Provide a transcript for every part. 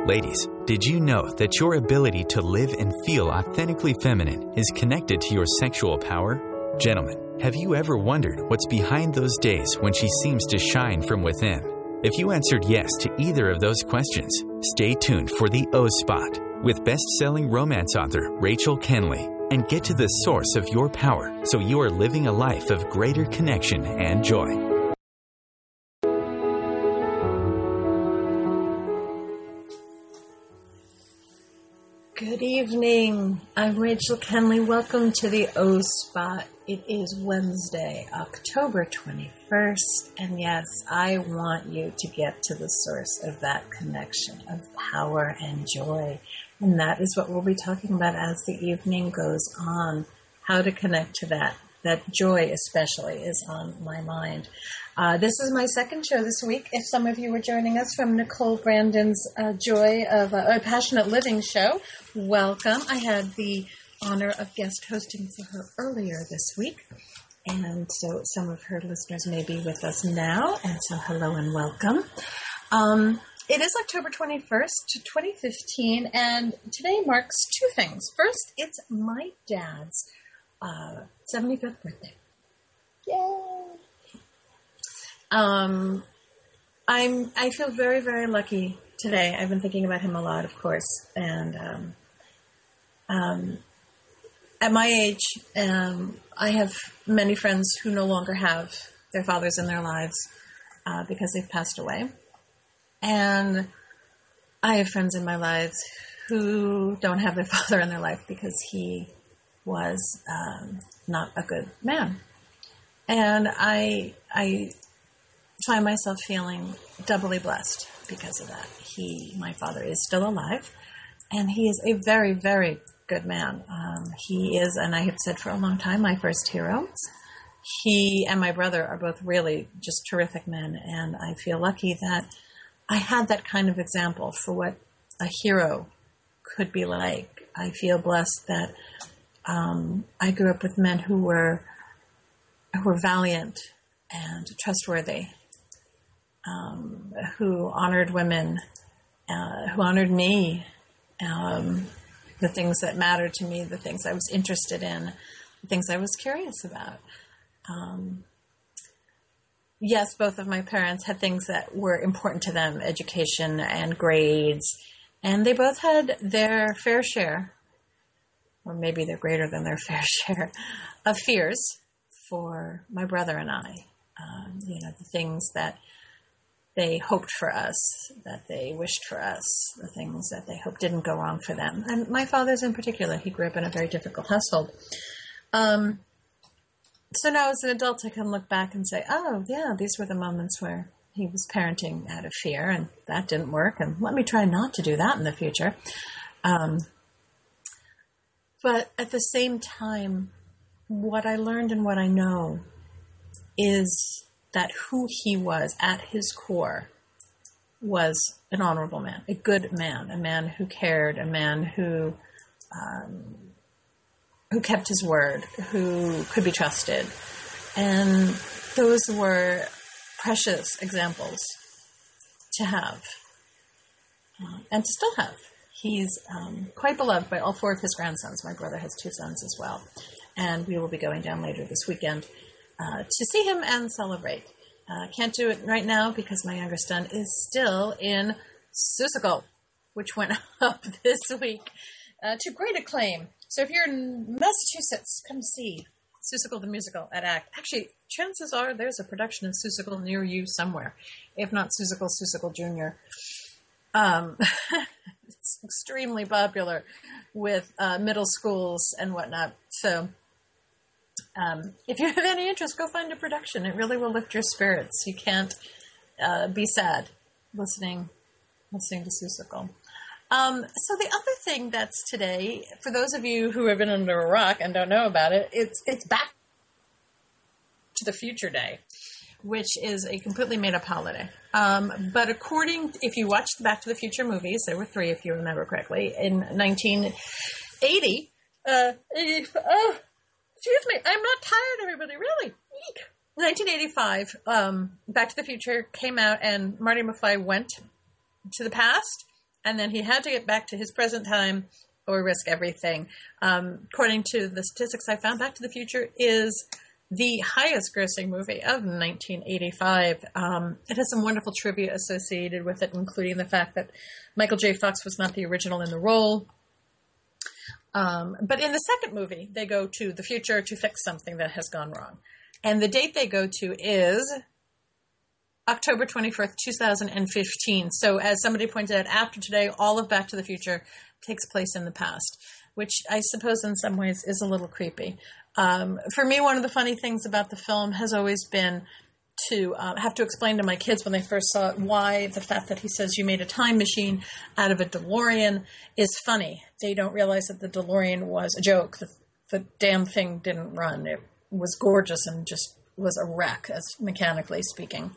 Ladies, did you know that your ability to live and feel authentically feminine is connected to your sexual power? Gentlemen, have you ever wondered what's behind those days when she seems to shine from within? If you answered yes to either of those questions, stay tuned for the O Spot with best-selling romance author Rachel Kenley, and get to the source of your power so you are living a life of greater connection and joy. Good evening. I'm Rachel Kenley. Welcome to the O Spot. It is Wednesday, October 21st, and yes, I want you to get to the source of that connection of power and joy, and that is what we'll be talking about as the evening goes on, how to connect to that. That joy especially is on my mind. This is my second show this week. If some of you were joining us from Nicole Brandon's Joy of a Passionate Living show, welcome. I had the honor of guest hosting for her earlier this week, and so some of her listeners may be with us now, and so hello and welcome. It is October 21st, 2015, and today marks two things. First, it's my dad's 75th birthday. Yay! I feel very, very lucky today. I've been thinking about him a lot, of course, and at my age, I have many friends who no longer have their fathers in their lives because they've passed away, and I have friends in my lives who don't have their father in their life because he was not a good man. And I find myself feeling doubly blessed because of that. My father is still alive, and he is a very, very good man. He is, and I have said for a long time, my first hero. He and my brother are both really just terrific men, and I feel lucky that I had that kind of example for what a hero could be like. I feel blessed that I grew up with men who were valiant and trustworthy, who honored women, who honored me, the things that mattered to me, the things I was interested in, the things I was curious about. Yes, both of my parents had things that were important to them, education and grades, and they both had their fair share, or maybe they're greater than their fair share, of fears for my brother and I. The things that they hoped for us, that they wished for us, the things that they hoped didn't go wrong for them. And my father's in particular, he grew up in a very difficult household. So now as an adult, I can look back and say, oh, yeah, these were the moments where he was parenting out of fear, and that didn't work, and let me try not to do that in the future. But at the same time, what I learned and what I know is that who he was at his core was an honorable man, a good man, a man who cared, a man who kept his word, who could be trusted. And those were precious examples to have and to still have. He's quite beloved by all four of his grandsons. My brother has two sons as well. And we will be going down later this weekend to see him and celebrate. Can't do it right now because my younger son is still in Seussical, which went up this week to great acclaim. So if you're in Massachusetts, come see Seussical the Musical at ACT. Actually, chances are there's a production of Seussical near you somewhere. If not Seussical, Seussical Jr. It's extremely popular with middle schools and whatnot. So if you have any interest, go find a production. It really will lift your spirits. You can't be sad listening to Seussical. So the other thing that's today, for those of you who have been under a rock and don't know about it, it's Back to the Future Day, which is a completely made-up holiday. But if you watch the Back to the Future movies, there were three, if you remember correctly, in 1980. Excuse me, I'm not tired, everybody, really. Eek. 1985, Back to the Future came out, and Marty McFly went to the past and then he had to get back to his present time or risk everything. According to the statistics I found, Back to the Future is the highest grossing movie of 1985. It has some wonderful trivia associated with it, including the fact that Michael J. Fox was not the original in the role. But in the second movie, they go to the future to fix something that has gone wrong. And the date they go to is October 21st, 2015. So as somebody pointed out, after today, all of Back to the Future takes place in the past, which I suppose in some ways is a little creepy. For me, one of the funny things about the film has always been to have to explain to my kids when they first saw it why the fact that he says you made a time machine out of a DeLorean is funny. They don't realize that the DeLorean was a joke. The damn thing didn't run. It was gorgeous and just was a wreck, as mechanically speaking.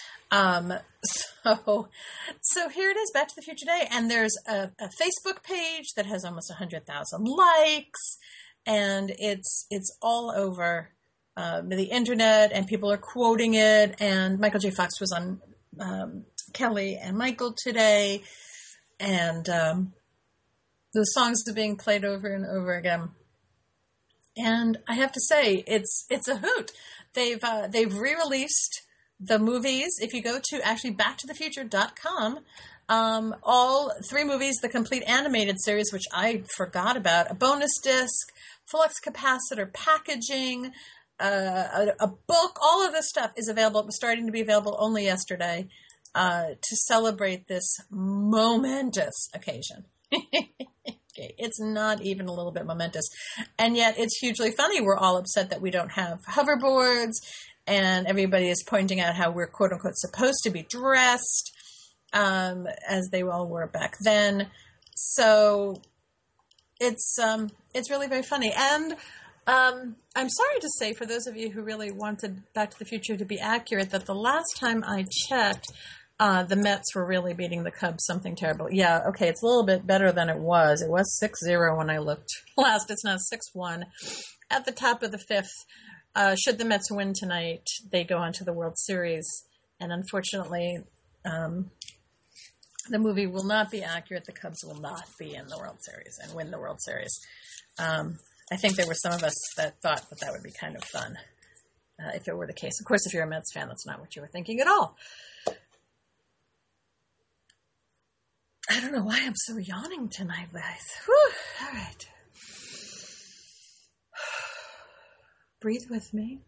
So here it is, Back to the Future Day, and there's a Facebook page that has almost 100,000 likes, and it's all over the internet, and people are quoting it, and Michael J. Fox was on Kelly and Michael today, and the songs are being played over and over again. And I have to say, it's a hoot. They've re-released the movies. If you go to actually backtothefuture.com, all three movies, the complete animated series, which I forgot about, a bonus disc, flux capacitor packaging, a book, all of this stuff is available. It was starting to be available only yesterday to celebrate this momentous occasion. Okay, it's not even a little bit momentous. And yet it's hugely funny. We're all upset that we don't have hoverboards, and everybody is pointing out how we're quote unquote supposed to be dressed, as they all were back then. So it's really very funny. And I'm sorry to say, for those of you who really wanted Back to the Future to be accurate, that the last time I checked, the Mets were really beating the Cubs, something terrible. Yeah, okay, it's a little bit better than it was. It was 6-0 when I looked last. It's now 6-1. At the top of the fifth, should the Mets win tonight, they go on to the World Series. And unfortunately, the movie will not be accurate. The Cubs will not be in the World Series and win the World Series. I think there were some of us that thought that would be kind of fun if it were the case. Of course, if you're a Mets fan, that's not what you were thinking at all. I don't know why I'm so yawning tonight, guys. Whew. All right. Breathe with me.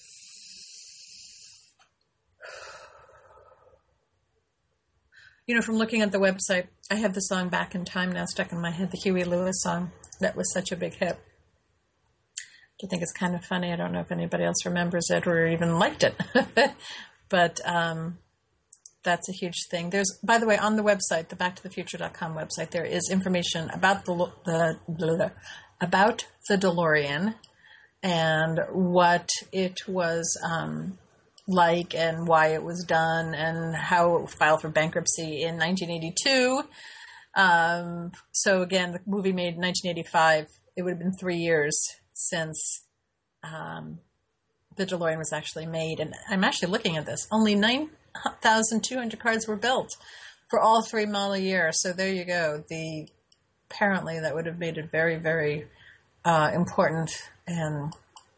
You know, from looking at the website, I have the song Back in Time now stuck in my head, the Huey Lewis song. That was such a big hit. I think it's kind of funny. I don't know if anybody else remembers it or even liked it. But that's a huge thing. There's, by the way, on the website, the backtothefuture.com website, there is information about about the DeLorean and what it was like and why it was done and how it filed for bankruptcy in 1982. So again, the movie made in 1985. It would have been 3 years since the DeLorean was actually made. And I'm actually looking at this. Only 9,200 cars were built for all three model years. So there you go. Apparently that would have made it very, very important and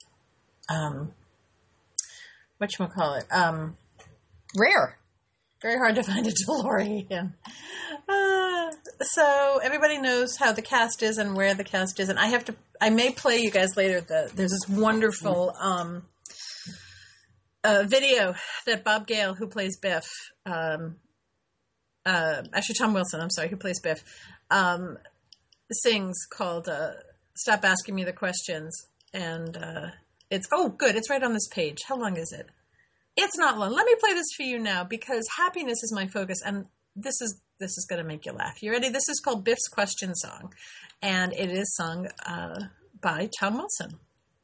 rare. Very hard to find a DeLorean. So everybody knows how the cast is and where the cast is. And I may play you guys later. There's this wonderful video that Bob Gale, who plays Biff, actually Tom Wilson, I'm sorry, who plays Biff, sings called Stop Asking Me the Questions. And it's right on this page. How long is it? It's not long. Let me play this for you now because happiness is my focus, and this is going to make you laugh. You ready? This is called Biff's Question Song, and it is sung by Tom Wilson.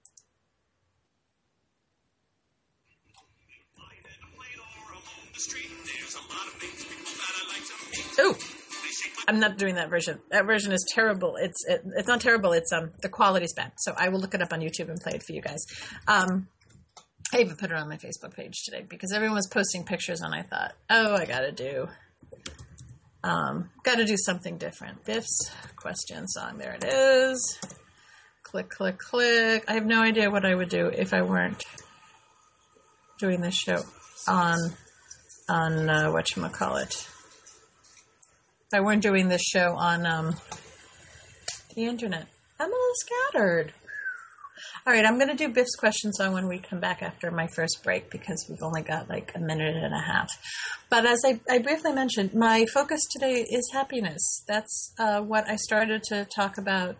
Ooh, I'm not doing that version. That version is terrible. It's not terrible. It's the quality's bad. So I will look it up on YouTube and play it for you guys. I even put it on my Facebook page today because everyone was posting pictures, and I thought, oh, I gotta do Got to do something different. Biff's question song. There it is. Click, click, click. I have no idea what I would do if I weren't doing this show on whatchamacallit. If I weren't doing this show on the internet. I'm a little scattered. All right, I'm going to do Biff's question song when we come back after my first break because we've only got like a minute and a half. But as I briefly mentioned, my focus today is happiness. That's what I started to talk about.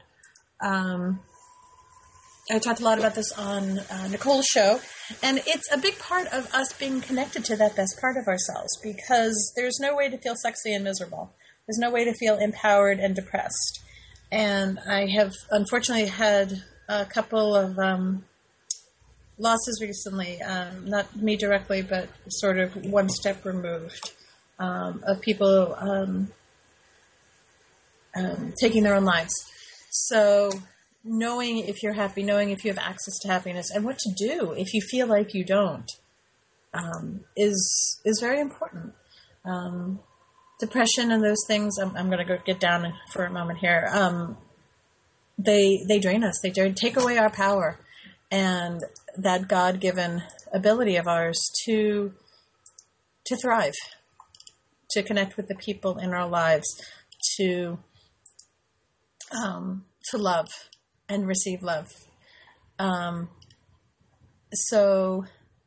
I talked a lot about this on Nicole's show, and it's a big part of us being connected to that best part of ourselves because there's no way to feel sexy and miserable. There's no way to feel empowered and depressed. And I have unfortunately had a couple of losses recently, not me directly, but sort of one step removed, of people taking their own lives. So knowing if you're happy, knowing if you have access to happiness, and what to do if you feel like you don't, is very important. Depression and those things, I'm going to go get down for a moment here. They drain us. They take away our power and that God-given ability of ours to thrive, to connect with the people in our lives, to love and receive love. So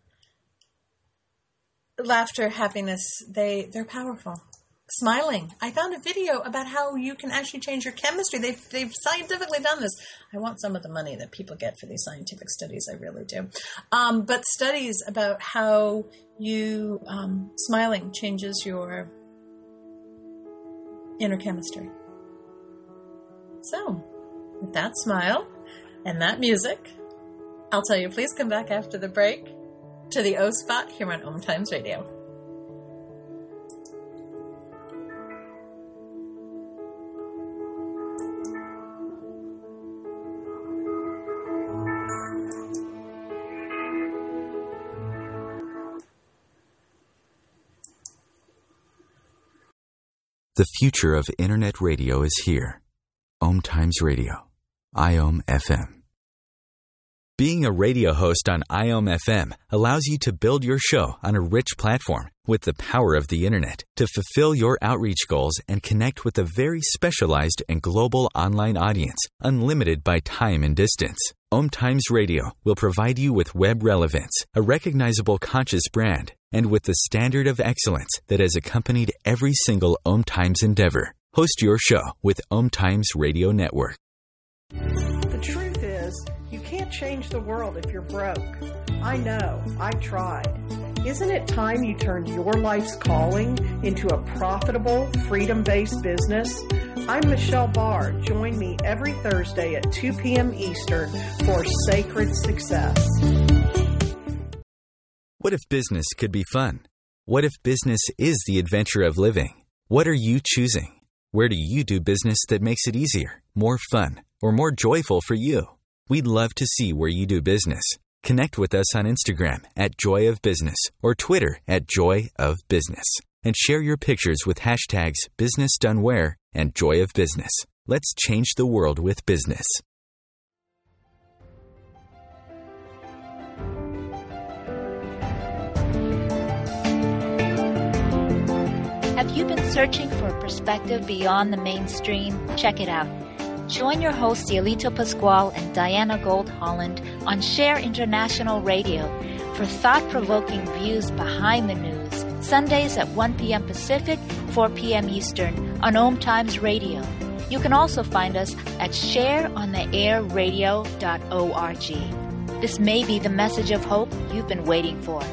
laughter, happiness, they're powerful. Smiling. I found a video about how you can actually change your chemistry. They've scientifically done this. I want some of the money that people get for these scientific studies. I really do. But studies about how you smiling changes your inner chemistry. So, with that smile and that music, I'll tell you, please come back after the break to the O Spot here on Om Times Radio. The future of Internet radio is here. Om Times Radio. IOM FM. Being a radio host on IOM FM allows you to build your show on a rich platform with the power of the Internet to fulfill your outreach goals and connect with a very specialized and global online audience, unlimited by time and distance. Om Times Radio will provide you with web relevance, a recognizable conscious brand, and with the standard of excellence that has accompanied every single Om Times endeavor. Host your show with Om Times Radio Network. The truth is, you can't change the world if you're broke. I know, I tried. Isn't it time you turned your life's calling into a profitable, freedom-based business? I'm Michelle Barr. Join me every Thursday at 2 p.m. Eastern for Sacred Success. What if business could be fun? What if business is the adventure of living? What are you choosing? Where do you do business that makes it easier, more fun, or more joyful for you? We'd love to see where you do business. Connect with us on Instagram at Joy of Business or Twitter at Joy of Business. And share your pictures with hashtags BusinessDoneWhere and Joy of Business. Let's change the world with business. Have you been searching for a perspective beyond the mainstream? Check it out. Join your hosts Yelito Pascual and Diana Gold Holland on Share International Radio for thought-provoking views behind the news, Sundays at 1 p.m. Pacific, 4 p.m. Eastern on Om Times Radio. You can also find us at shareontheairradio.org. This may be the message of hope you've been waiting for.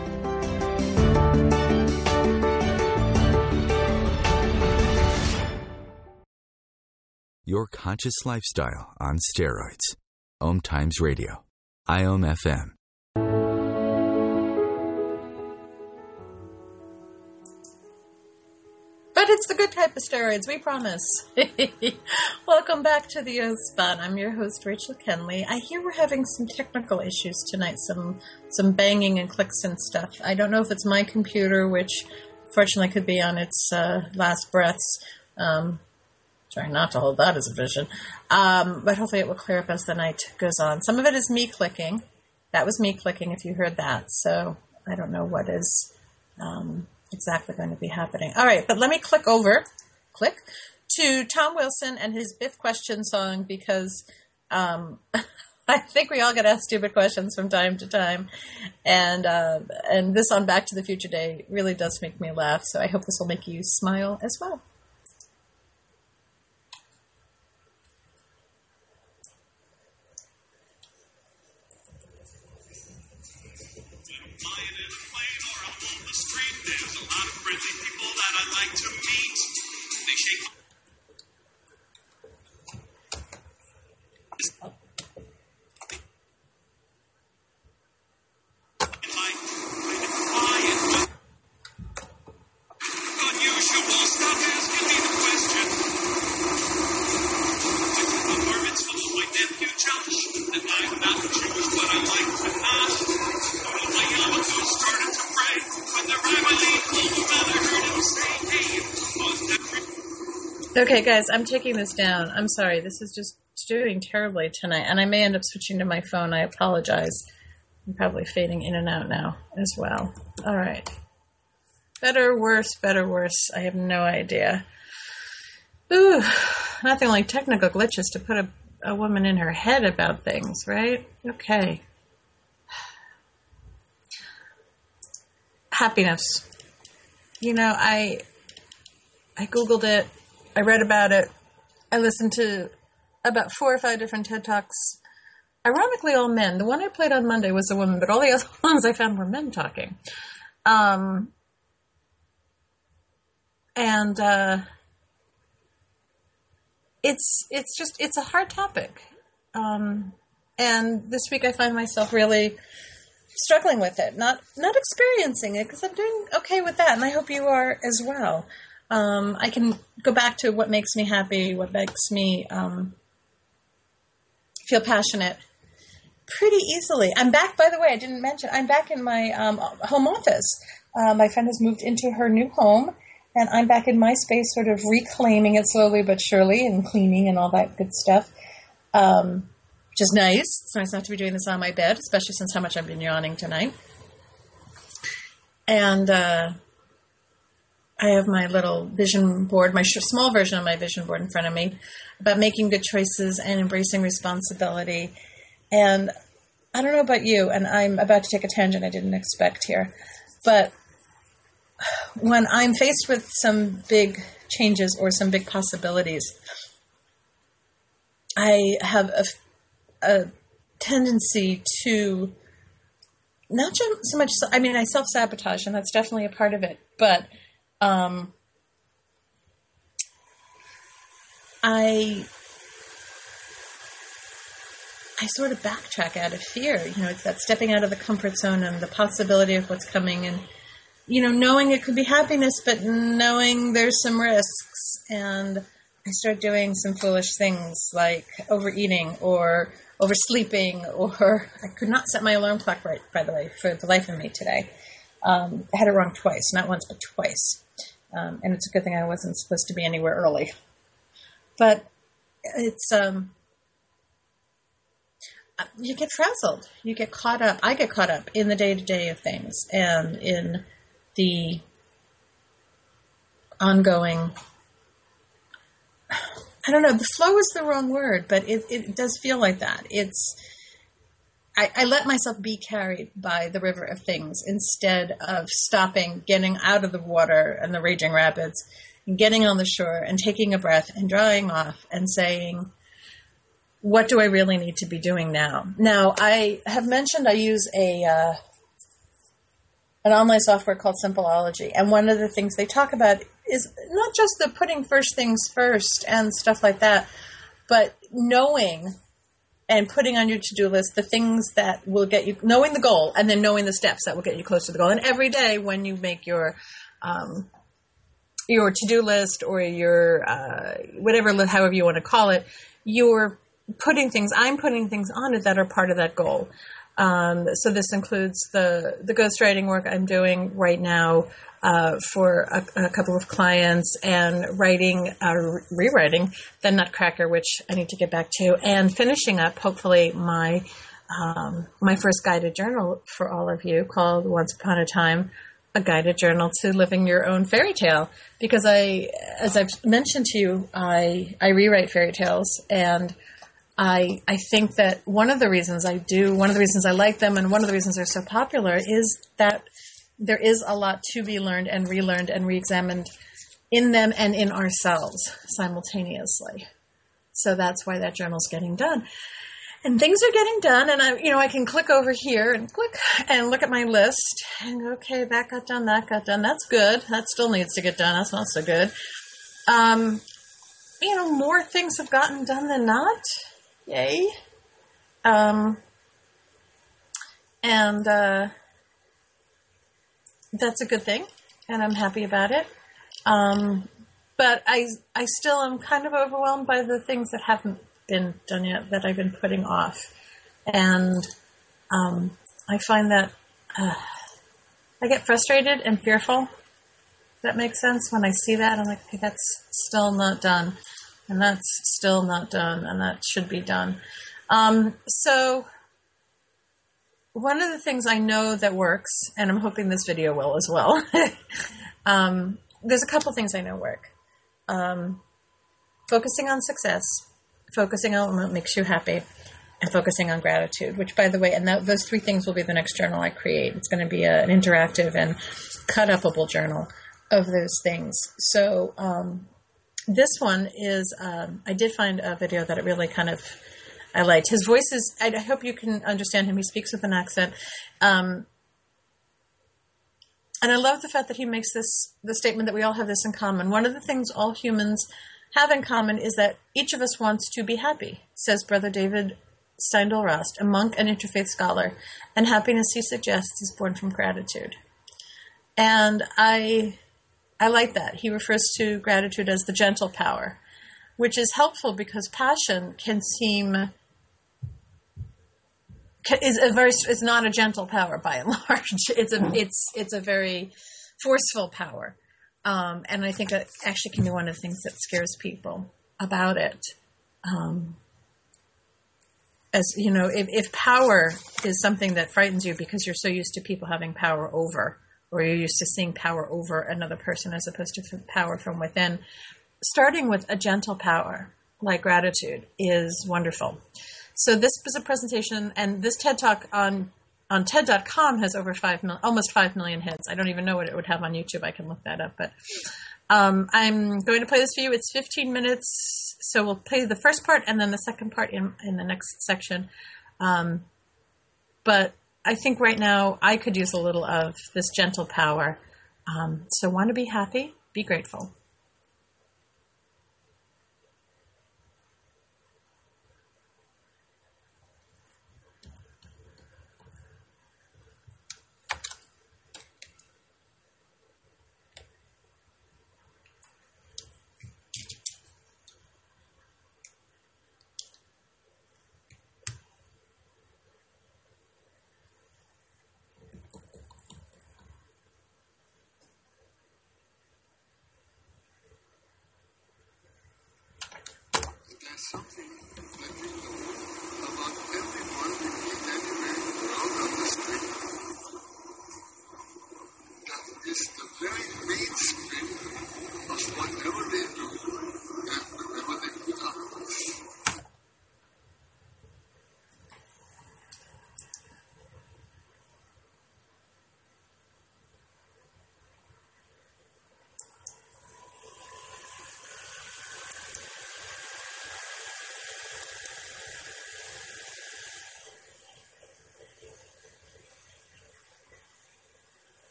Your conscious lifestyle on steroids. Om Times Radio. IOM FM. But it's the good type of steroids, we promise. Welcome back to the O Spot. I'm your host, Rachel Kenley. I hear we're having some technical issues tonight, some banging and clicks and stuff. I don't know if it's my computer, which fortunately could be on its last breaths. Trying not to hold that as a vision. But hopefully it will clear up as the night goes on. Some of it is me clicking. That was me clicking if you heard that. So I don't know what is exactly going to be happening. All right, but let me click to Tom Wilson and his Biff question song, because I think we all get asked stupid questions from time to time. And this on Back to the Future Day really does make me laugh. So I hope this will make you smile as well. Okay, guys, I'm taking this down. I'm sorry. This is just doing terribly tonight, and I may end up switching to my phone. I apologize. I'm probably fading in and out now as well. All right. Better, worse, better, worse. I have no idea. Ooh, nothing like technical glitches to put a woman in her head about things, right? Okay. Happiness. You know, I Googled it. I read about it. I listened to about 4 or 5 different TED Talks. Ironically, all men. The one I played on Monday was a woman, but all the other ones I found were men talking. It's a hard topic. And this week I find myself really struggling with it, not experiencing it, because I'm doing okay with that, and I hope you are as well. I can go back to what makes me happy, what makes me feel passionate pretty easily. I'm back, by the way, I didn't mention, I'm back in my home office. My friend has moved into her new home, and I'm back in my space, sort of reclaiming it slowly but surely, and cleaning and all that good stuff, which is nice. It's nice not to be doing this on my bed, especially since how much I've been yawning tonight. And I have my little vision board, my small version of my vision board in front of me, about making good choices and embracing responsibility. And I don't know about you, and I'm about to take a tangent I didn't expect here, but when I'm faced with some big changes or some big possibilities, I have a tendency to not so much, I mean, I self-sabotage, and that's definitely a part of it, but I sort of backtrack out of fear. You know, it's that stepping out of the comfort zone and the possibility of what's coming, and, you know, knowing it could be happiness, but knowing there's some risks. And I start doing some foolish things like overeating or oversleeping, or I could not set my alarm clock right, by the way, for the life of me today. I had it wrong twice, not once, but twice. And it's a good thing I wasn't supposed to be anywhere early. But it's, you get frazzled. You get caught up. I get caught up in the day-to-day of things and in the ongoing, I don't know, the flow is the wrong word, but it does feel like that. I let myself be carried by the river of things instead of stopping, getting out of the water and the raging rapids, and getting on the shore and taking a breath and drying off and saying, what do I really need to be doing now? Now, I have mentioned I use an online software called Simpleology, and one of the things they talk about is not just the putting first things first and stuff like that, but knowing and putting on your to-do list the things that will get you, knowing the goal, and then knowing the steps that will get you closer to the goal. And every day when you make your to-do list or your whatever, however you want to call it, I'm putting things on it that are part of that goal. So this includes the ghostwriting work I'm doing right now, for a couple of clients, and rewriting The Nutcracker, which I need to get back to, and finishing up, hopefully, my first guided journal for all of you called Once Upon a Time, a guided journal to living your own fairy tale. Because as I've mentioned to you, I rewrite fairy tales, and I think that one of the reasons I like them, and one of the reasons they're so popular, is that there is a lot to be learned and relearned and reexamined in them and in ourselves simultaneously. So that's why that journal's getting done. And things are getting done, and I can click over here and click and look at my list and go, okay, that got done, that's good. That still needs to get done. That's not so good. More things have gotten done than not. Yay. And that's a good thing, and I'm happy about it. But I still am kind of overwhelmed by the things that haven't been done yet, that I've been putting off. And I find that I get frustrated and fearful. Does that make sense? When I see that, I'm like, okay, that's still not done. And that's still not done, and that should be done. So one of the things I know that works, and I'm hoping this video will as well, there's a couple things I know work. Focusing on success, focusing on what makes you happy, and focusing on gratitude, which, by the way, and those three things will be the next journal I create. It's going to be an interactive and cut-upable journal of those things. So this one is, I did find a video that it really kind of, I liked. His voice is, I hope you can understand him. He speaks with an accent. And I love the fact that he makes the statement that we all have this in common. One of the things all humans have in common is that each of us wants to be happy, says Brother David Steindl-Rast, a monk and interfaith scholar. And happiness, he suggests, is born from gratitude. And I like that. He refers to gratitude as the gentle power, which is helpful because passion is not a gentle power by and large. It's a very forceful power. And I think that actually can be one of the things that scares people about it. As you know, if power is something that frightens you because you're so used to people having power over, or you're used to seeing power over another person as opposed to power from within, starting with a gentle power like gratitude is wonderful. So this was a presentation, and this TED Talk on TED.com has over almost 5 million hits. I don't even know what it would have on YouTube. I can look that up. But I'm going to play this for you. It's 15 minutes, so we'll play the first part and then the second part in the next section. But I think right now I could use a little of this gentle power. So want to be happy, be grateful. Something that you know about everyone we meet anywhere around on the street. That is the very mainspring of whatever they do and whatever they put on us.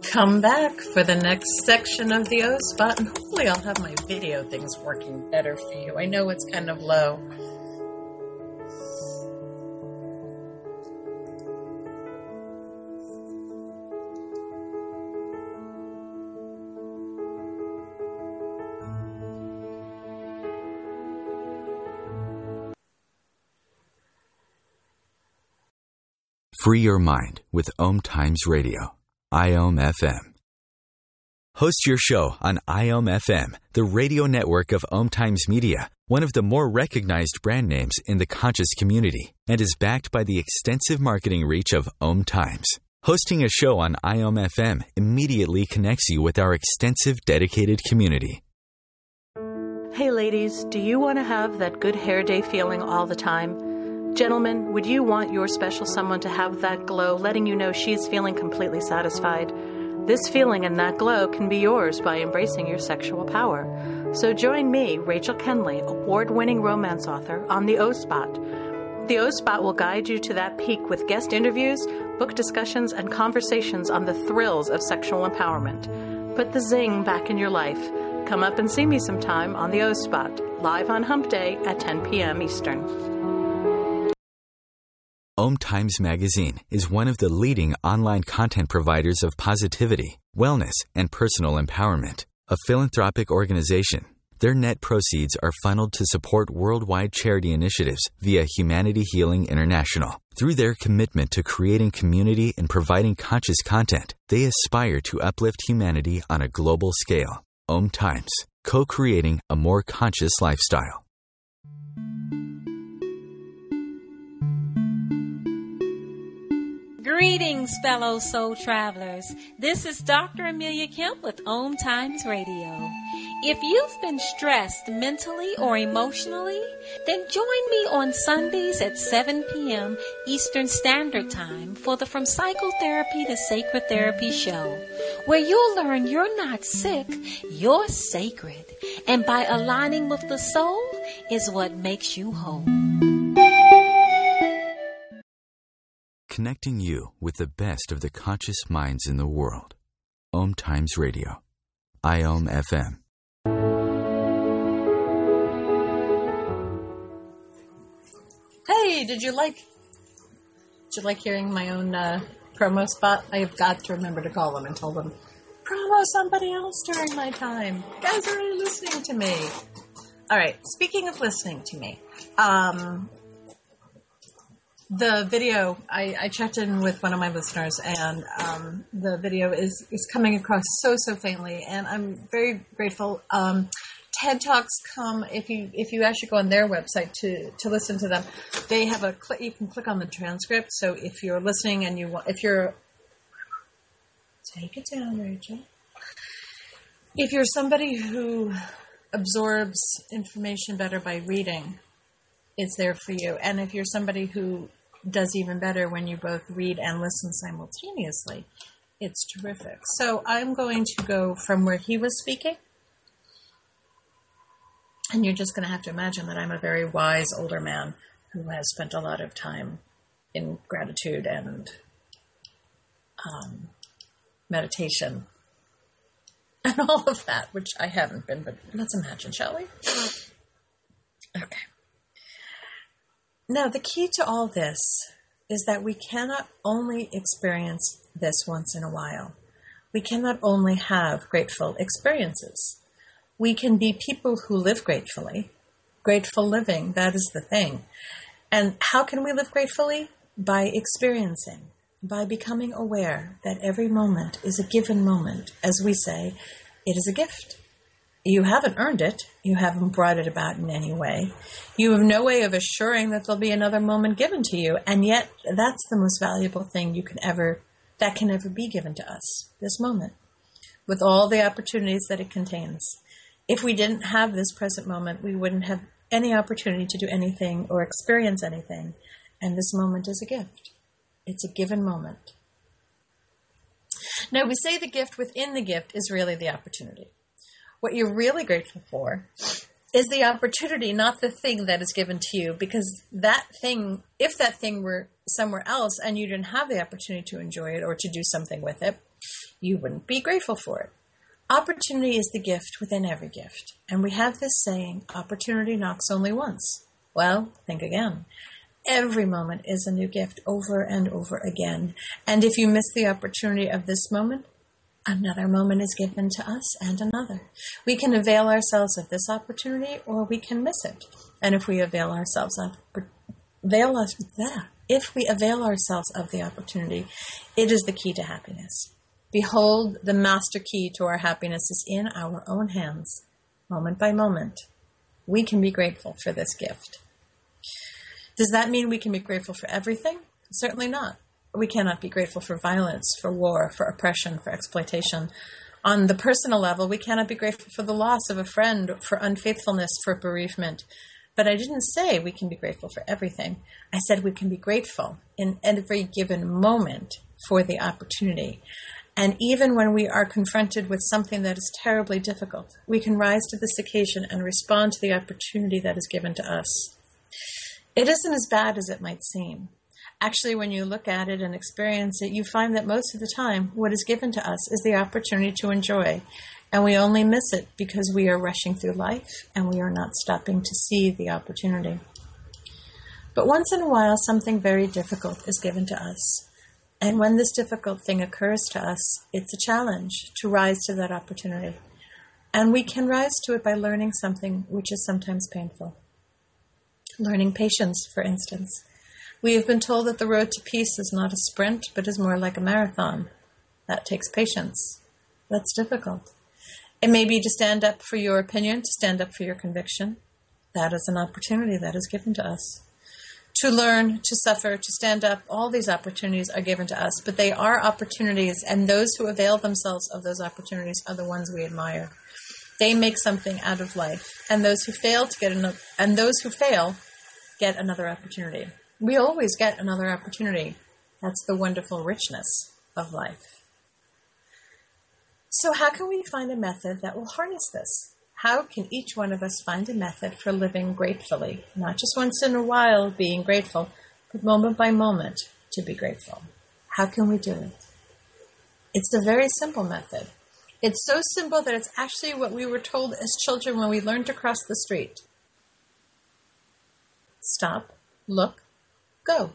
come back for the next section of the O-Spot, and hopefully I'll have my video things working better for you. I know it's kind of low. Free your mind with Om Times Radio, IOM FM. Host your show on IOM FM, the radio network of Om Times Media, one of the more recognized brand names in the conscious community, and is backed by the extensive marketing reach of Om Times. Hosting a show on IOM FM immediately connects you with our extensive dedicated community. Hey ladies, do you want to have that good hair day feeling all the time? Gentlemen, would you want your special someone to have that glow, letting you know she's feeling completely satisfied? This feeling and that glow can be yours by embracing your sexual power. So join me, Rachel Kenley, award-winning romance author, on the O-Spot. The O-Spot will guide you to that peak with guest interviews, book discussions, and conversations on the thrills of sexual empowerment. Put the zing back in your life. Come up and see me sometime on the O-Spot, live on Hump Day at 10 p.m. Eastern. Om Times Magazine is one of the leading online content providers of positivity, wellness, and personal empowerment. A philanthropic organization, their net proceeds are funneled to support worldwide charity initiatives via Humanity Healing International. Through their commitment to creating community and providing conscious content, they aspire to uplift humanity on a global scale. Om Times, co-creating a more conscious lifestyle. Greetings, fellow soul travelers. This is Dr. Amelia Kemp with Om Times Radio. If you've been stressed mentally or emotionally, then join me on Sundays at 7 p.m. Eastern Standard Time for the From Psychotherapy to Sacred Therapy show, where you'll learn you're not sick, you're sacred. And by aligning with the soul is what makes you whole. Connecting you with the best of the conscious minds in the world. Om Times Radio, IOM FM. Hey, did you like hearing my own promo spot? I have got to remember to call them and tell them, promo somebody else during my time. You guys are really listening to me. All right, speaking of listening to me, the video, I checked in with one of my listeners, and the video is coming across so faintly, and I'm very grateful. TED Talks come, if you actually go on their website to listen to them, they have a click, you can click on the transcript, so if you're listening and take it down, Rachel. If you're somebody who absorbs information better by reading, it's there for you. And if you're somebody who does even better when you both read and listen simultaneously, it's terrific. So I'm going to go from where he was speaking. And you're just going to have to imagine that I'm a very wise older man who has spent a lot of time in gratitude and meditation and all of that, which I haven't been, but let's imagine, shall we? Okay. Now, the key to all this is that we cannot only experience this once in a while. We cannot only have grateful experiences. We can be people who live gratefully. Grateful living, that is the thing. And how can we live gratefully? By experiencing, by becoming aware that every moment is a given moment. As we say, it is a gift. You haven't earned it. You haven't brought it about in any way. You have no way of assuring that there'll be another moment given to you. And yet, that's the most valuable thing that can ever be given to us, this moment, with all the opportunities that it contains. If we didn't have this present moment, we wouldn't have any opportunity to do anything or experience anything. And this moment is a gift. It's a given moment. Now, we say the gift within the gift is really the opportunity. What you're really grateful for is the opportunity, not the thing that is given to you, because that thing, if that thing were somewhere else and you didn't have the opportunity to enjoy it or to do something with it, You wouldn't be grateful for it. Opportunity is the gift within every gift. And we have this saying, opportunity knocks only once. Well, think again. Every moment is a new gift over and over again. And if you miss the opportunity of this moment, another moment is given to us and another. We can avail ourselves of this opportunity or we can miss it. And if we avail ourselves of the opportunity, it is the key to happiness. Behold, the master key to our happiness is in our own hands, moment by moment. We can be grateful for this gift. Does that mean we can be grateful for everything? Certainly not. We cannot be grateful for violence, for war, for oppression, for exploitation. On the personal level, we cannot be grateful for the loss of a friend, for unfaithfulness, for bereavement. But I didn't say we can be grateful for everything. I said we can be grateful in every given moment for the opportunity. And even when we are confronted with something that is terribly difficult, we can rise to this occasion and respond to the opportunity that is given to us. It isn't as bad as it might seem. Actually, when you look at it and experience it, you find that most of the time, what is given to us is the opportunity to enjoy. And we only miss it because we are rushing through life and we are not stopping to see the opportunity. But once in a while, something very difficult is given to us. And when this difficult thing occurs to us, it's a challenge to rise to that opportunity. And we can rise to it by learning something which is sometimes painful. Learning patience, for instance. We have been told that the road to peace is not a sprint, but is more like a marathon. That takes patience. That's difficult. It may be to stand up for your opinion, to stand up for your conviction. That is an opportunity that is given to us. To learn, to suffer, to stand up, all these opportunities are given to us, but they are opportunities, and those who avail themselves of those opportunities are the ones we admire. They make something out of life, and those who fail get another opportunity. We always get another opportunity. That's the wonderful richness of life. So how can we find a method that will harness this? How can each one of us find a method for living gratefully? Not just once in a while being grateful, but moment by moment to be grateful. How can we do it? It's a very simple method. It's so simple that it's actually what we were told as children when we learned to cross the street. Stop, look, go.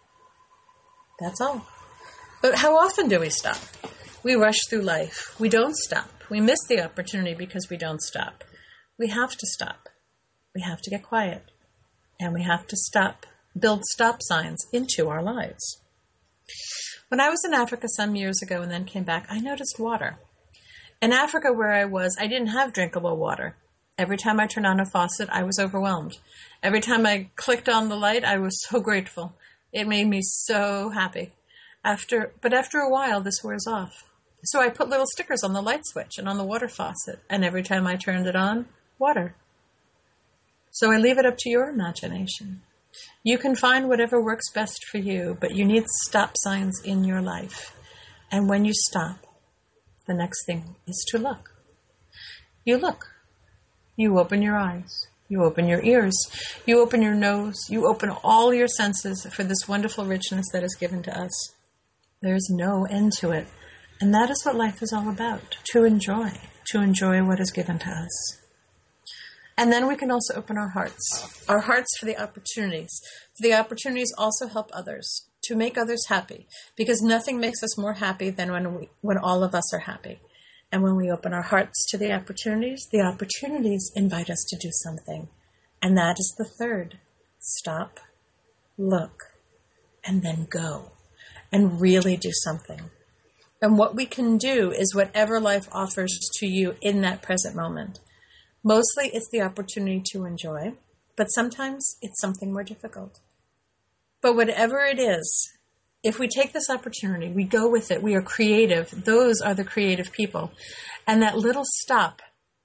That's all. But how often do we stop? We rush through life. We don't stop. We miss the opportunity because we don't stop. We have to stop. We have to get quiet. And we have to build stop signs into our lives. When I was in Africa some years ago and then came back, I noticed water. In Africa where I was, I didn't have drinkable water. Every time I turned on a faucet, I was overwhelmed. Every time I clicked on the light, I was so grateful. It made me so happy. But after a while, this wears off. So I put little stickers on the light switch and on the water faucet, and every time I turned it on, water. So I leave it up to your imagination. You can find whatever works best for you, but you need stop signs in your life. And when you stop, the next thing is to look. You look. You open your eyes. You open your ears. You open your nose. You open all your senses for this wonderful richness that is given to us. There's no end to it. And that is what life is all about, to enjoy what is given to us. And then we can also open our hearts for the opportunities. For the opportunities also help others, to make others happy, because nothing makes us more happy than when all of us are happy. And when we open our hearts to the opportunities invite us to do something. And that is the third. Stop, look, and then go, and really do something. And what we can do is whatever life offers to you in that present moment. Mostly it's the opportunity to enjoy, but sometimes it's something more difficult. But whatever it is, if we take this opportunity, we go with it, we are creative, those are the creative people. And that little stop,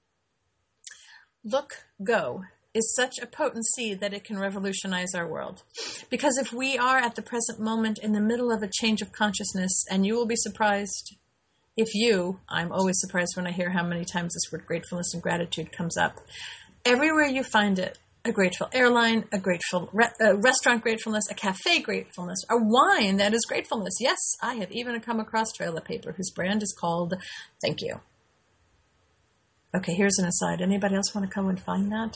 look, go, is such a potent seed that it can revolutionize our world. Because if we are at the present moment in the middle of a change of consciousness, and you will be surprised I'm always surprised when I hear how many times this word gratefulness and gratitude comes up. Everywhere you find it, a grateful airline, a grateful restaurant gratefulness, a cafe gratefulness, a wine that is gratefulness. Yes, I have even come across toilet paper whose brand is called Thank You. Okay, here's an aside. Anybody else want to come and find that?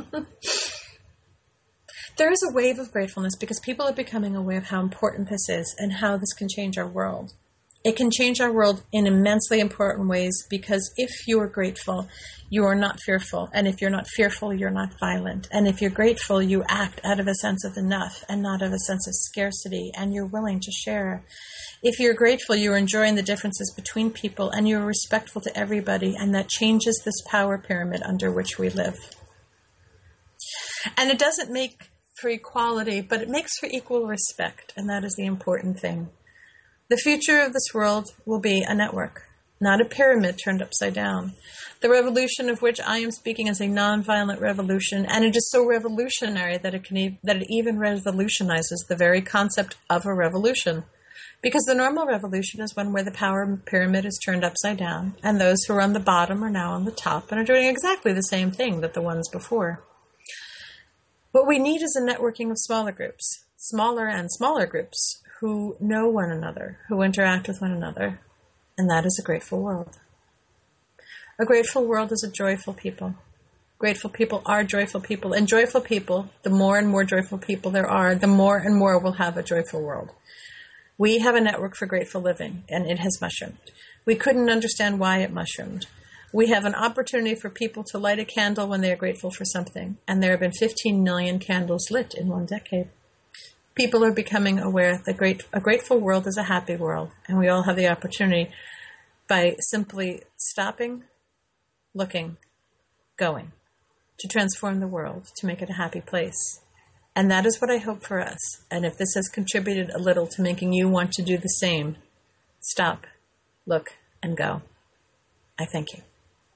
There is a wave of gratefulness because people are becoming aware of how important this is and how this can change our world. It can change our world in immensely important ways because if you are grateful, you are not fearful. And if you're not fearful, you're not violent. And if you're grateful, you act out of a sense of enough and not of a sense of scarcity, and you're willing to share. If you're grateful, you're enjoying the differences between people and you're respectful to everybody, and that changes this power pyramid under which we live. And it doesn't make for equality, but it makes for equal respect, and that is the important thing. The future of this world will be a network, not a pyramid turned upside down. The revolution of which I am speaking is a nonviolent revolution, and it is so revolutionary that it even revolutionizes the very concept of a revolution. Because the normal revolution is one where the power pyramid is turned upside down, and those who are on the bottom are now on the top and are doing exactly the same thing that the ones before. What we need is a networking of smaller groups, smaller and smaller groups, who know one another, who interact with one another, and that is a grateful world. A grateful world is a joyful people. Grateful people are joyful people, and joyful people, the more and more joyful people there are, the more and more we'll have a joyful world. We have a network for grateful living, and it has mushroomed. We couldn't understand why it mushroomed. We have an opportunity for people to light a candle when they are grateful for something, and there have been 15 million candles lit in 1 decade. People are becoming aware that a grateful world is a happy world, and we all have the opportunity by simply stopping, looking, going, to transform the world, to make it a happy place. And that is what I hope for us. And if this has contributed a little to making you want to do the same, stop, look, and go. I thank you.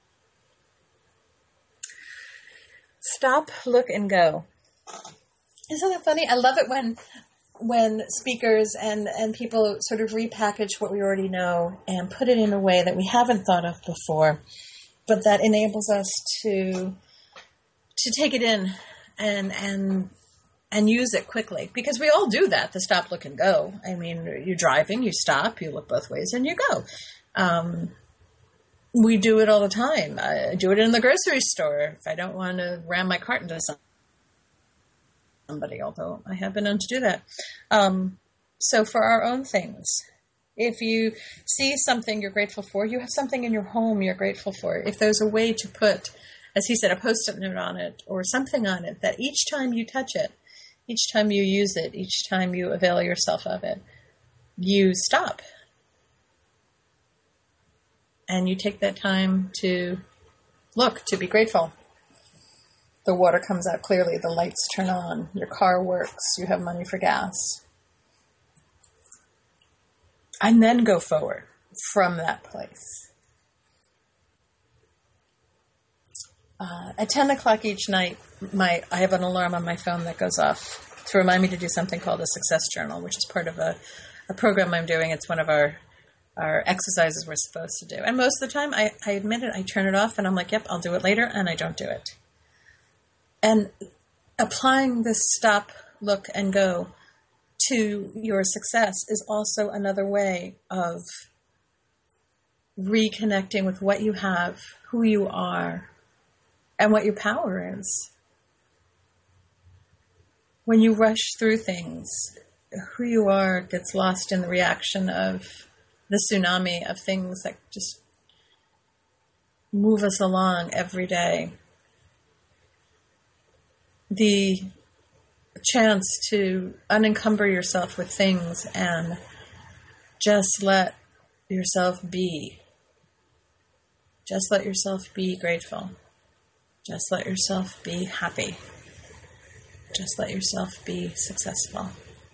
Stop, look, and go. Isn't that funny? I love it when speakers and people sort of repackage what we already know and put it in a way that we haven't thought of before, but that enables us to take it in and use it quickly. Because we all do that, the stop, look, and go. I mean, you're driving, you stop, you look both ways, and you go. We do it all the time. I do it in the grocery store if I don't want to ram my cart into somebody, although I have been known to do that. So for our own things, if you see something you're grateful for, you have something in your home you're grateful for. If there's a way to put, as he said, a Post-it note on it or something on it, that each time you touch it, each time you use it, each time you avail yourself of it, you stop. And you take that time to look, to be grateful. The water comes out clearly, the lights turn on, your car works, you have money for gas. And then go forward from that place. At 10 o'clock each night, I have an alarm on my phone that goes off to remind me to do something called a success journal, which is part of a program I'm doing. It's one of our exercises we're supposed to do. And most of the time, I admit it, I turn it off and I'm like, yep, I'll do it later, and I don't do it. And applying this stop, look, and go to your success is also another way of reconnecting with what you have, who you are, and what your power is. When you rush through things, who you are gets lost in the reaction of the tsunami of things that just move us along every day. The chance to unencumber yourself with things and just let yourself be. Just let yourself be grateful. Just let yourself be happy. Just let yourself be successful.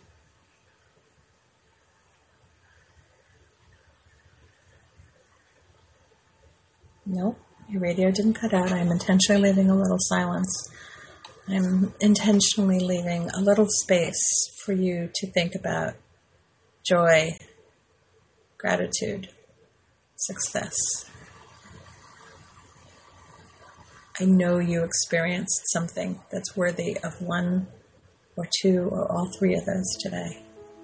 Nope, your radio didn't cut out. I'm intentionally leaving a little silence. I'm intentionally leaving a little space for you to think about joy, gratitude, success. I know you experienced something that's worthy of one or two or all three of those today.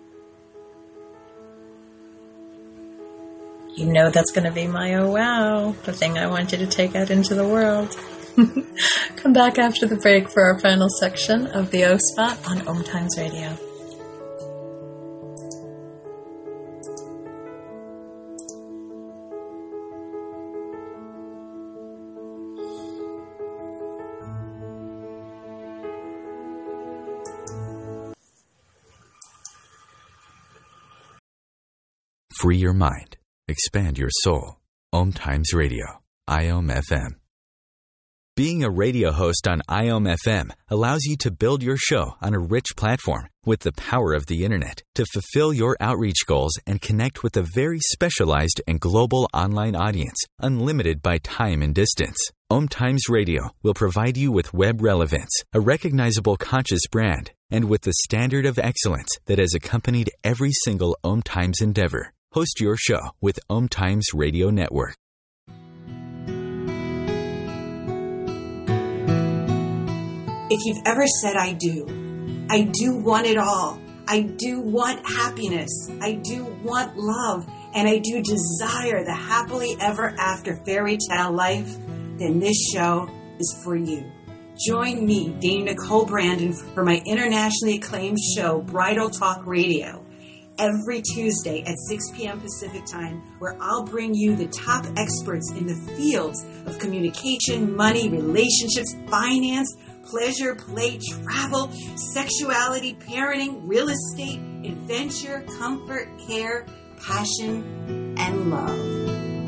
You know that's going to be my oh wow, the thing I want you to take out into the world. Come back after the break for our final section of the O Spot on Om Times Radio. Free your mind. Expand your soul. Om Times Radio. IOM FM. Being a radio host on IOM FM allows you to build your show on a rich platform with the power of the internet to fulfill your outreach goals and connect with a very specialized and global online audience, unlimited by time and distance. Om Times Radio will provide you with web relevance, a recognizable conscious brand, and with the standard of excellence that has accompanied every single Om Times endeavor. Host your show with Om Times Radio Network. If you've ever said, I do want it all. I do want happiness. I do want love. And I do desire the happily ever after fairy tale life, then this show is for you. Join me, Dana Nicole Brandon, for my internationally acclaimed show, Bridal Talk Radio, every Tuesday at 6 p.m. Pacific Time, where I'll bring you the top experts in the fields of communication, money, relationships, finance, pleasure, play, travel, sexuality, parenting, real estate, adventure, comfort, care, passion, and love.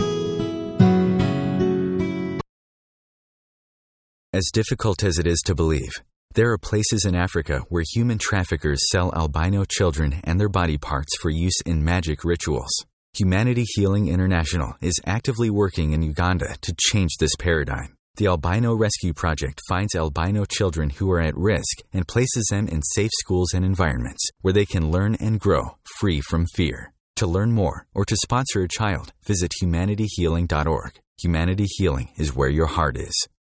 As difficult as it is to believe, there are places in Africa where human traffickers sell albino children and their body parts for use in magic rituals. Humanity Healing International is actively working in Uganda to change this paradigm. The Albino Rescue Project finds albino children who are at risk and places them in safe schools and environments where they can learn and grow free from fear. To learn more or to sponsor a child, visit humanityhealing.org. Humanity Healing is where your heart is.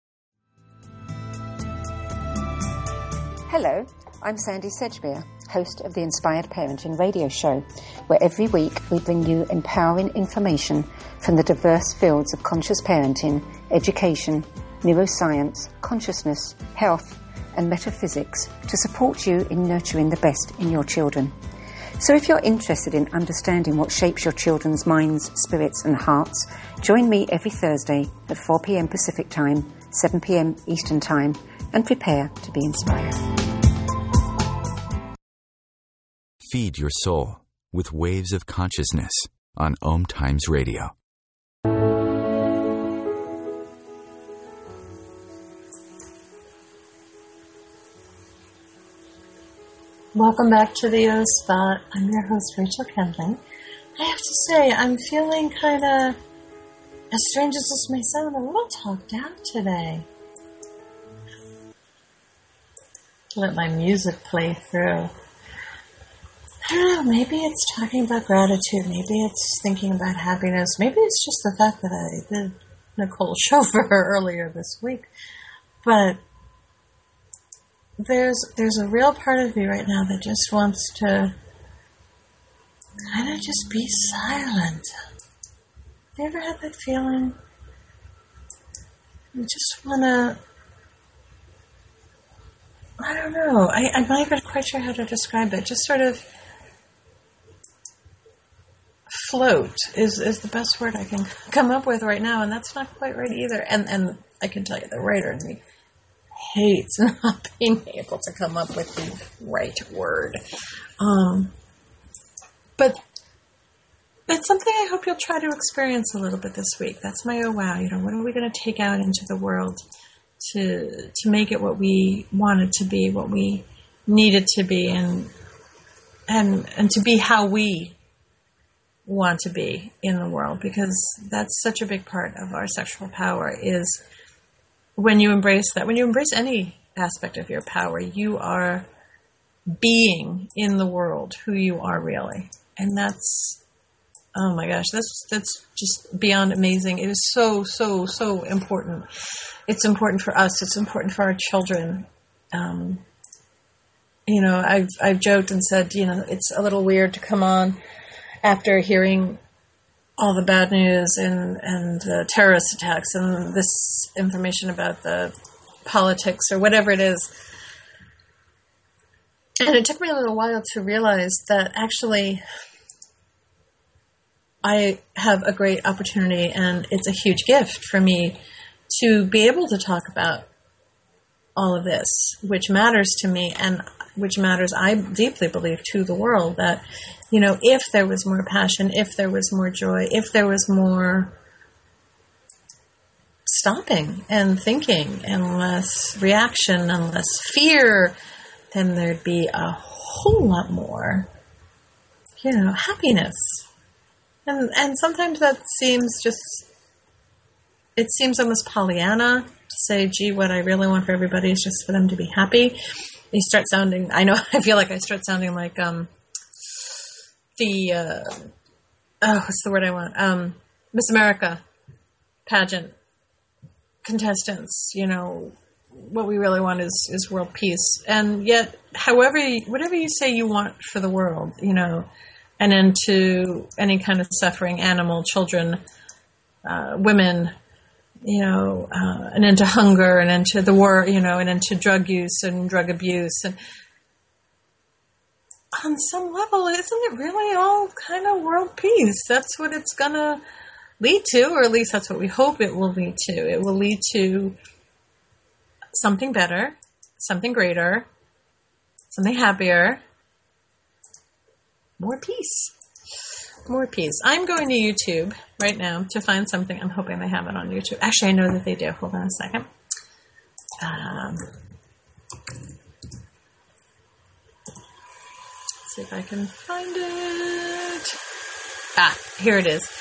Hello, I'm Sandy Sedgbeer, host of the Inspired Parenting radio show, where every week we bring you empowering information from the diverse fields of conscious parenting, education, neuroscience, consciousness, health, and metaphysics to support you in nurturing the best in your children. So if you're interested in understanding what shapes your children's minds, spirits, and hearts, join me every Thursday at 4 p.m. Pacific Time, 7 p.m. Eastern Time, and prepare to be inspired. Feed your soul with waves of consciousness on Om Times Radio. Welcome back to the O Spot. I'm your host, Rachel Kendling. I have to say, I'm feeling kind of, as strange as this may sound, a little talked out today. Let my music play through. I don't know, maybe it's talking about gratitude, maybe it's thinking about happiness, maybe it's just the fact that I did Nicole's show for her earlier this week. But there's a real part of me right now that just wants to kind of just be silent. Have you ever had that feeling? You just want to, I don't know, I'm not even quite sure how to describe it, just sort of float is the best word I can come up with right now, and that's not quite right either. And I can tell you, the writer in me hates not being able to come up with the right word. But it's something I hope you'll try to experience a little bit this week. That's my oh wow. What are we going to take out into the world to make it what we want it to be, what we need it to be, and to be how we want to be in the world, because that's such a big part of our sexual power. Is when you embrace that, when you embrace any aspect of your power, you are being in the world who you are really. And that's Oh my gosh, that's just beyond amazing. It is so, so, so important. It's important for us. It's important for our children. I've joked and said, it's a little weird to come on after hearing all the bad news and the terrorist attacks and this information about the politics or whatever it is. And it took me a little while to realize that actually I have a great opportunity, and it's a huge gift for me to be able to talk about all of this, which matters to me and which matters, I deeply believe, to the world. That, if there was more passion, if there was more joy, if there was more stopping and thinking and less reaction and less fear, then there'd be a whole lot more, happiness. And sometimes that seems it seems almost Pollyanna to say, gee, what I really want for everybody is just for them to be happy. You start sounding, I feel like I start sounding like what's the word I want? Miss America pageant contestants, what we really want is world peace. And yet, whatever you say you want for the world, an end to any kind of suffering, animal, children, women, an end to hunger, an end to the war, an end to drug use and drug abuse. And on some level, isn't it really all kind of world peace? That's what it's going to lead to, or at least that's what we hope it will lead to. It will lead to something better, something greater, something happier, more peace. More peace. I'm going to YouTube right now to find something. I'm hoping they have it on YouTube. Actually, I know that they do. Hold on a second. Let's see if I can find it. Here it is.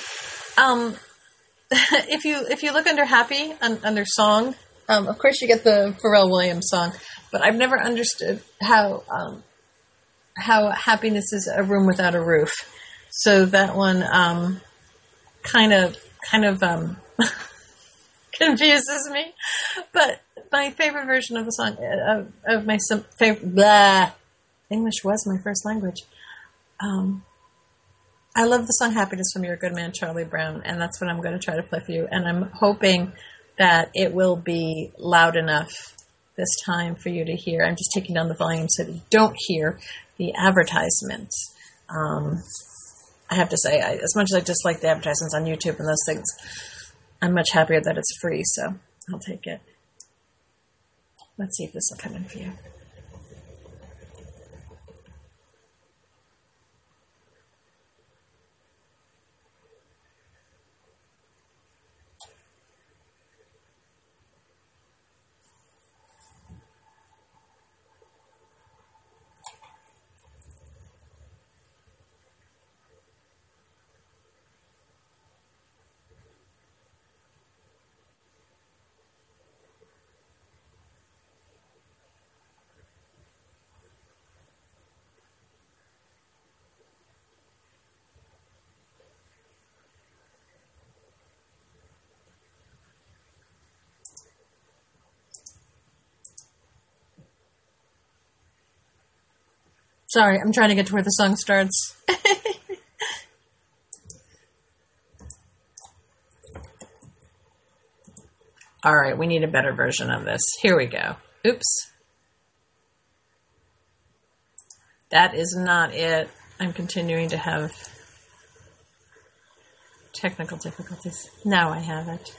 If you look under happy, under song, of course you get the Pharrell Williams song, but I've never understood how happiness is a room without a roof. So that one kind of confuses me. But my favorite version of the song, of my favorite, English was my first language. I love the song Happiness from Your Good Man, Charlie Brown, and that's what I'm going to try to play for you. And I'm hoping that it will be loud enough this time for you to hear. I'm just taking down the volume so that you don't hear the advertisement. I have to say, as much as I dislike the advertisements on YouTube and those things, I'm much happier that it's free, so I'll take it. Let's see if this will come in for you. Sorry, I'm trying to get to where the song starts. All right, we need a better version of this. Here we go. Oops. That is not it. I'm continuing to have technical difficulties. Now I have it.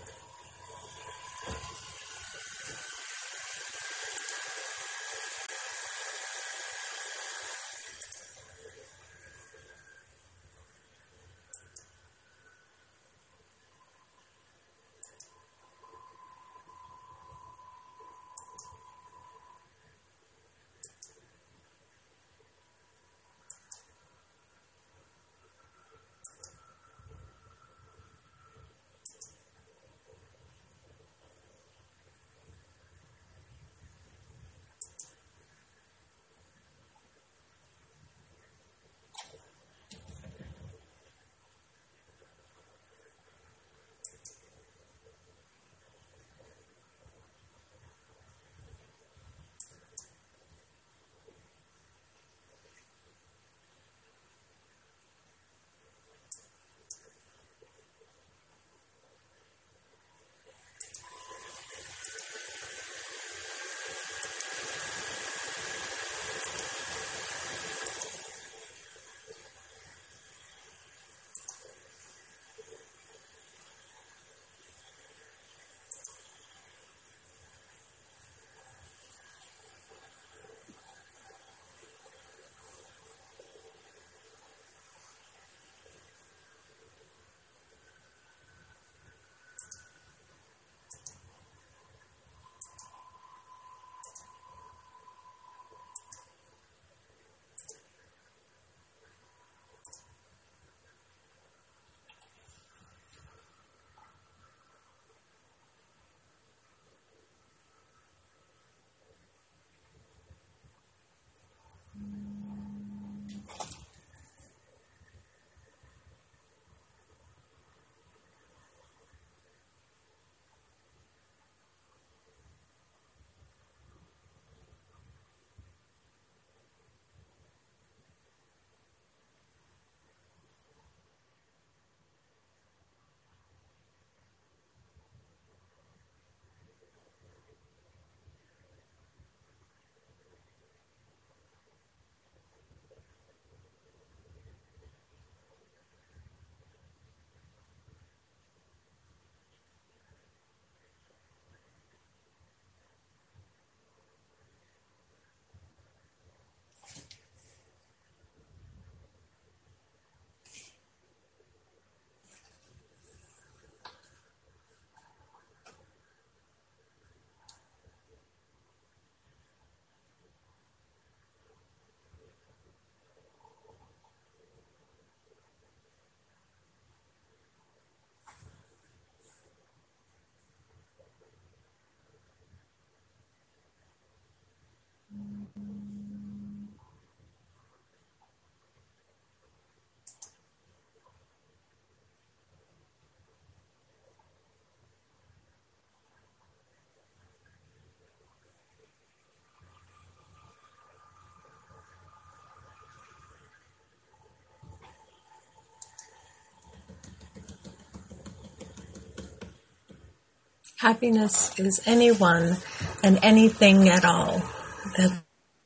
Happiness is anyone and anything at all that's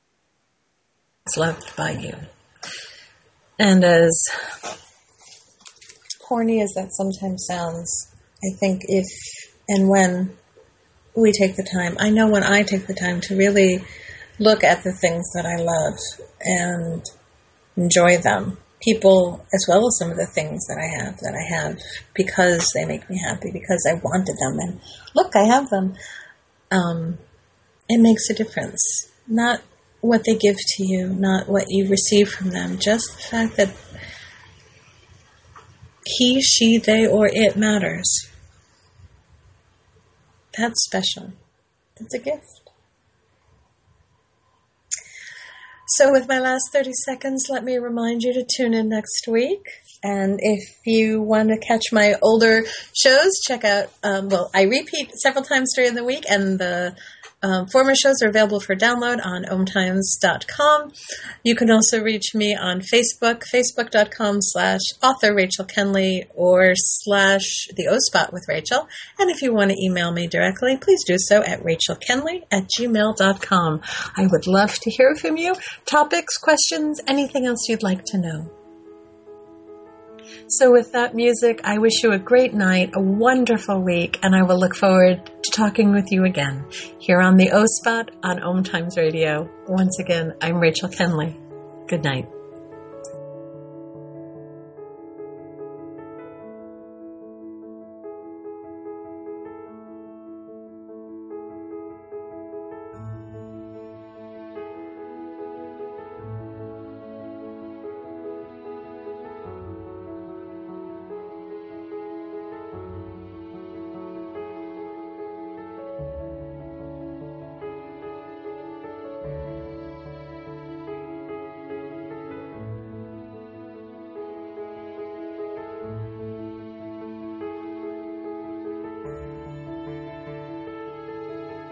loved by you. And as corny as that sometimes sounds, I think if and when we take the time, I know when I take the time to really look at the things that I love and enjoy them, people as well as some of the things that I have because they make me happy, because I wanted them, and look, I have them. It makes a difference. Not what they give to you, not what you receive from them, just the fact that he, she, they, or it matters. That's special. It's a gift. So with my last 30 seconds, let me remind you to tune in next week. And if you want to catch my older shows, check out, I repeat several times during the week, and the former shows are available for download on omtimes.com. You can also reach me on Facebook, facebook.com/author Rachel Kenley or /the O-Spot with Rachel. And if you want to email me directly, please do so at rachelkenley@gmail.com. I would love to hear from you. Topics, questions, anything else you'd like to know. So with that music, I wish you a great night, a wonderful week, and I will look forward to talking with you again here on the O-Spot on Om Times Radio. Once again, I'm Rachel Kenley. Good night.